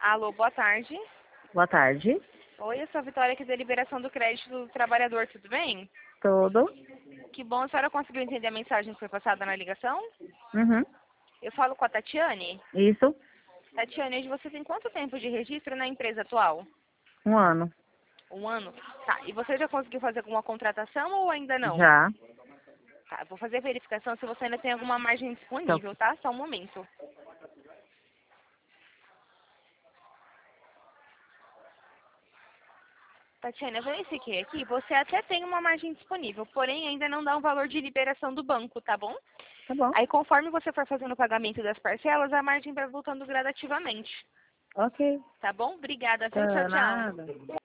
Alô, boa tarde. Boa tarde. Oi, eu sou a Vitória aqui da Liberação do Crédito do Trabalhador, tudo bem? Tudo? Que bom, a senhora conseguiu entender a mensagem que foi passada na ligação? Uhum. Eu falo com a Tatiane. Isso? Tatiane, hoje você tem quanto tempo de registro na empresa atual? 1 ano. 1 ano? Tá, e você já conseguiu fazer alguma contratação ou ainda não? Já. Tá, eu vou fazer a verificação se você ainda tem alguma margem Então, disponível, tá? Só um momento. Tatiana, eu verifiquei aqui, você até tem uma margem disponível, porém ainda não dá um valor de liberação do banco, tá bom? tá bom. Aí conforme você for fazendo o pagamento das parcelas, a margem vai voltando gradativamente, Ok. tá bom? Obrigada, viu? Tchau, Tá, tchau. nada.